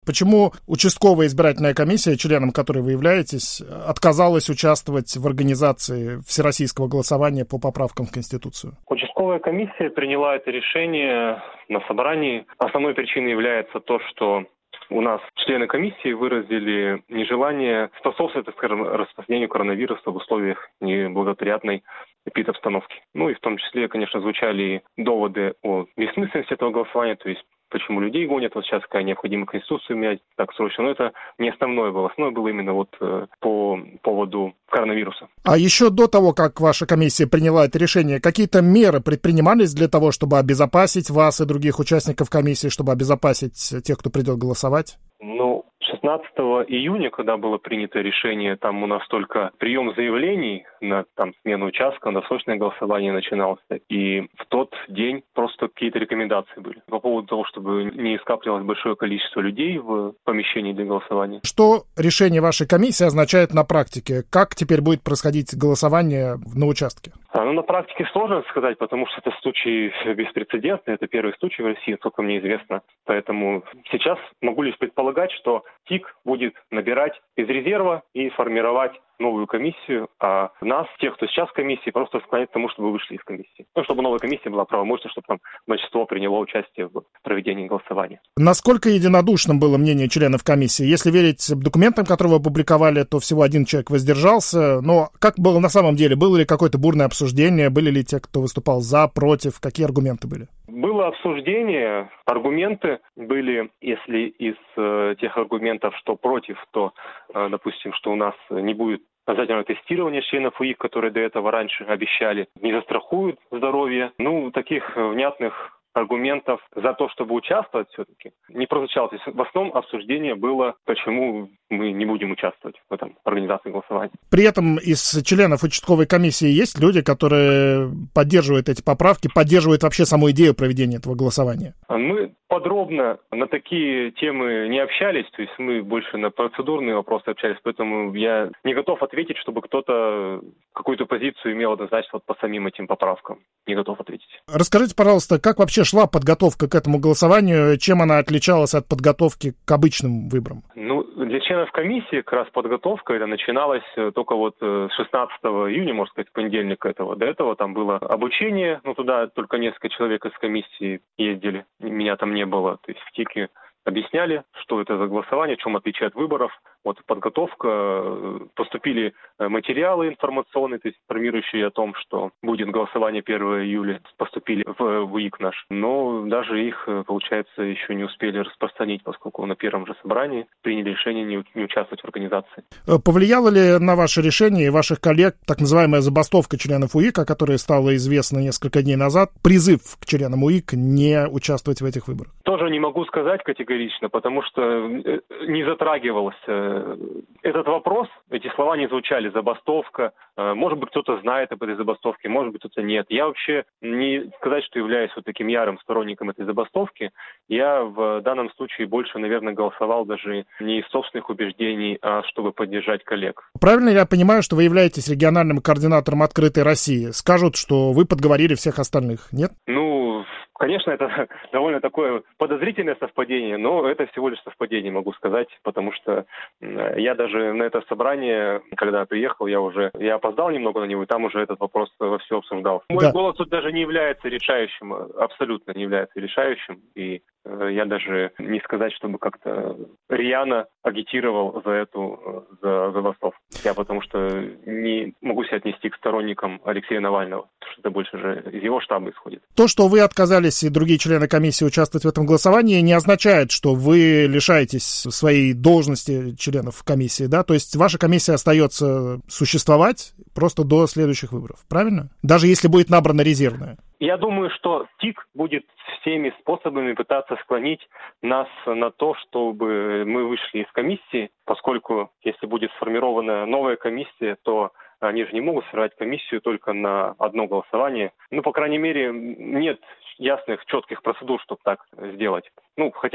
Почему участковая избирательная комиссия, членом которой вы являетесь, отказалась участвовать в организации всероссийского голосования по поправкам в Конституцию? Участковая комиссия приняла это решение на собрании. Основной причиной является то, что у нас члены комиссии выразили нежелание способствовать, так скажем, распространению коронавируса в условиях неблагоприятной эпидобстановки. Ну и в том числе, конечно, звучали доводы о бессмысленности этого голосования, то есть почему людей гонят, вот сейчас какая необходима Конституцию менять так срочно. Но это не основное было. Основное было именно вот по поводу коронавируса. А еще до того, как ваша комиссия приняла это решение, какие-то меры предпринимались для того, чтобы обезопасить вас и других участников комиссии, чтобы обезопасить тех, кто придет голосовать? 16 июня, когда было принято решение, там у нас только прием заявлений на смену участка, досрочное голосование начиналось. И в тот день просто какие-то рекомендации были по поводу того, чтобы не скапливалось большое количество людей в помещении для голосования. Что решение вашей комиссии означает на практике? Как теперь будет происходить голосование на участке? На практике сложно сказать, потому что это случай беспрецедентный. Это первый случай в России, насколько мне известно. Поэтому сейчас могу лишь предполагать, что ТИК будет набирать из резерва и формировать новую комиссию, а нас, тех, кто сейчас в комиссии, просто склонять к тому, чтобы вышли из комиссии. Чтобы новая комиссия была правомочна, чтобы там большинство приняло участие в проведении голосования. Насколько единодушным было мнение членов комиссии? Если верить документам, которые вы опубликовали, то всего один человек воздержался. Но как было на самом деле? Было ли какое-то бурное обсуждение? Были ли те, кто выступал за, против? Какие аргументы были? Было обсуждение, аргументы были, если из тех аргументов, что против, то, допустим, что у нас не будет обязательного тестирования членов УИК, которые до этого раньше обещали, не застрахуют здоровье. Таких внятных аргументов за то, чтобы участвовать все-таки не прозвучало. То есть в основном обсуждение было, почему мы не будем участвовать в этом организации голосования. При этом из членов участковой комиссии есть люди, которые поддерживают эти поправки, поддерживают вообще саму идею проведения этого голосования? Мы подробно на такие темы не общались, то есть мы больше на процедурные вопросы общались, поэтому я не готов ответить, чтобы кто-то какую-то позицию имел однозначно по самим этим поправкам. Не готов ответить. Расскажите, пожалуйста, как вообще шла подготовка к этому голосованию, чем она отличалась от подготовки к обычным выборам? Для членов комиссии как раз подготовка это начиналась только с 16 июня, можно сказать, понедельника этого. До этого там было обучение, туда только несколько человек из комиссии ездили, меня там не было, то есть в ТИКе объясняли, что это за голосование, в чем отличие от выборов. Подготовка, поступили материалы информационные, то есть информирующие о том, что будет голосование 1 июля, поступили в УИК наш. Но даже их, получается, еще не успели распространить, поскольку на первом же собрании приняли решение не участвовать в организации. Повлияло ли на ваше решение и ваших коллег так называемая забастовка членов УИК, о которой стало известно несколько дней назад, призыв к членам УИК не участвовать в этих выборах? Тоже не могу сказать категорично, потому что не затрагивался этот вопрос, эти слова не звучали, забастовка. Может быть, кто-то знает об этой забастовке, может быть, кто-то нет. Я вообще не сказать, что являюсь таким ярым сторонником этой забастовки. Я в данном случае больше, наверное, голосовал даже не из собственных убеждений, а чтобы поддержать коллег. Правильно я понимаю, что вы являетесь региональным координатором «Открытой России»? Скажут, что вы подговорили всех остальных, нет? Конечно, это довольно такое подозрительное совпадение, но это всего лишь совпадение, могу сказать, потому что я даже на это собрание, когда приехал, я опоздал немного на него, и там уже этот вопрос вовсю обсуждался. Мой голос тут даже не является решающим, абсолютно не является решающим, и я даже не сказать, чтобы как-то рьяно агитировал за эту забастовку. Я потому что не могу себя отнести к сторонникам Алексея Навального, потому что это больше же из его штаба исходит. То, что вы отказались и другие члены комиссии участвовать в этом голосовании, не означает, что вы лишаетесь своей должности членов комиссии, да? То есть ваша комиссия остается существовать просто до следующих выборов, правильно? Даже если будет набрана резервная. Я думаю, что ТИК будет всеми способами пытаться склонить нас на то, чтобы мы вышли из комиссии, поскольку если будет сформирована новая комиссия, то они же не могут сформировать комиссию только на одно голосование. По крайней мере, нет ясных, четких процедур, чтобы так сделать. Хотя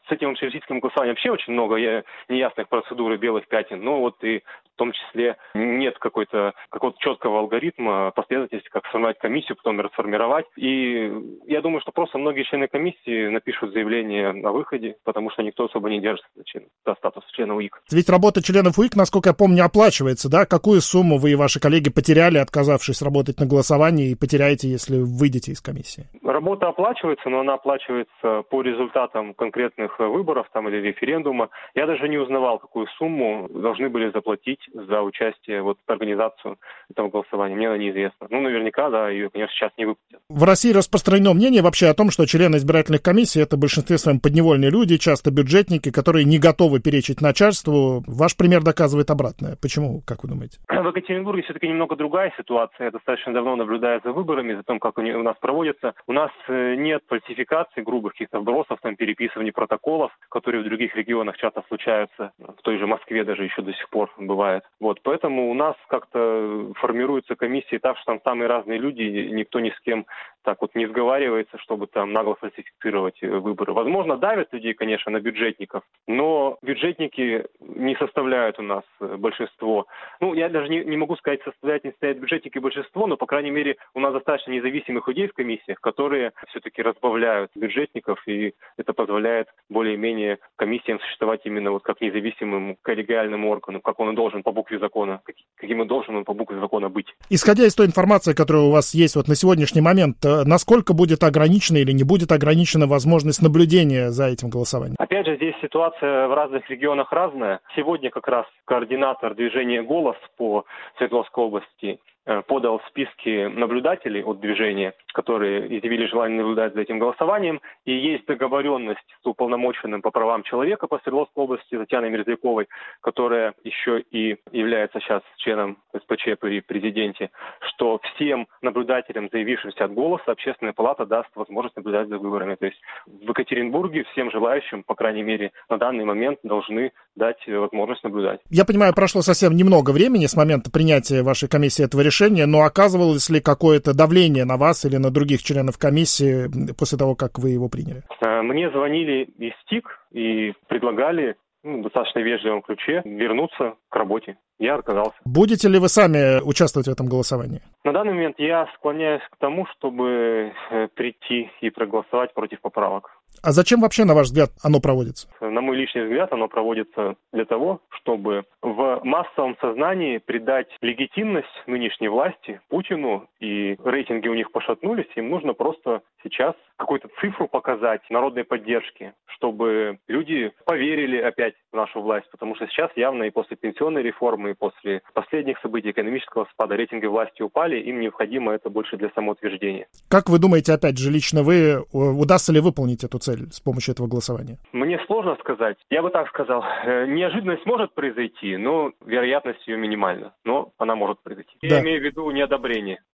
с этим общероссийским голосованием вообще очень много неясных процедур и белых пятен, но вот и в том числе нет какого-то четкого алгоритма, последовательности, как сформировать комиссию, потом расформировать. И я думаю, что просто многие члены комиссии напишут заявление о выходе, потому что никто особо не держится за статус члена УИК. Ведь работа членов УИК, насколько я помню, оплачивается, да? Какую сумму вы и ваши коллеги потеряли, отказавшись работать на голосовании, и потеряете, если выйдете из комиссии? Работа оплачивается, но она оплачивается по результатам конкретных выборов или референдума. Я даже не узнавал, какую сумму должны были заплатить за участие в организацию этого голосования. Мне она неизвестна. Наверняка, да, ее, конечно, сейчас не выплатят. В России распространено мнение вообще о том, что члены избирательных комиссий — это в большинстве своем подневольные люди, часто бюджетники, которые не готовы перечить начальству. Ваш пример доказывает обратное. Почему, как вы думаете? В Екатеринбурге все-таки немного другая ситуация. Я достаточно давно наблюдаю за выборами, за тем, как они у нас проводятся. У нас нет фальсификаций, грубых каких-то вбросов, переписываний протоколов, которые в других регионах часто случаются. В той же Москве даже еще до сих пор бывает. Поэтому у нас как-то формируются комиссии так, что там самые разные люди, никто ни с кем не сговаривается, чтобы нагло фальсифицировать выборы. Возможно, давят людей, конечно, на бюджетников, но бюджетники не составляют у нас большинство. Я даже не могу сказать, не составляют бюджетники большинство, но, по крайней мере, у нас достаточно независимых людей в комиссиях, которые все-таки разбавляют бюджетников, и это позволяет более-менее комиссиям существовать именно как независимым коллегиальным органам, как он и должен по букве закона, каким и должен он по букве закона быть. Исходя из той информации, которая у вас есть на сегодняшний момент, насколько будет ограничена или не будет ограничена возможность наблюдения за этим голосованием? Опять же, здесь ситуация в разных регионах разная. Сегодня как раз координатор движения «Голос» по Свердловской области подал списки наблюдателей от движения, которые изъявили желание наблюдать за этим голосованием. И есть договоренность с уполномоченным по правам человека по Свердловской области Татьяной Мерзляковой, которая еще и является сейчас членом СПЧ при президенте, что всем наблюдателям, заявившимся от «Голоса», Общественная палата даст возможность наблюдать за выборами. То есть в Екатеринбурге всем желающим, по крайней мере, на данный момент должны дать возможность наблюдать. Я понимаю, прошло совсем немного времени с момента принятия вашей комиссии этого решения, но оказывалось ли какое-то давление на вас или на других членов комиссии после того, как вы его приняли? Мне звонили из ТИК и предлагали в достаточно вежливом ключе вернуться к работе. Я отказался. Будете ли вы сами участвовать в этом голосовании? На данный момент я склоняюсь к тому, чтобы прийти и проголосовать против поправок. А зачем вообще, на ваш взгляд, оно проводится? На мой личный взгляд, оно проводится для того, чтобы в массовом сознании придать легитимность нынешней власти, Путину, и рейтинги у них пошатнулись, им нужно просто сейчас какую-то цифру показать народной поддержки, чтобы люди поверили опять в нашу власть, потому что сейчас явно и после пенсионной реформы, и после последних событий экономического спада рейтинги власти упали, им необходимо это больше для самоутверждения. Как вы думаете, опять же, лично вы, удастся ли выполнить эту цель с помощью этого голосования? Мне сложно сказать. Я бы так сказал. Неожиданность может произойти, но вероятность ее минимальна. Но она может произойти. Да. Я имею в виду неодобрение.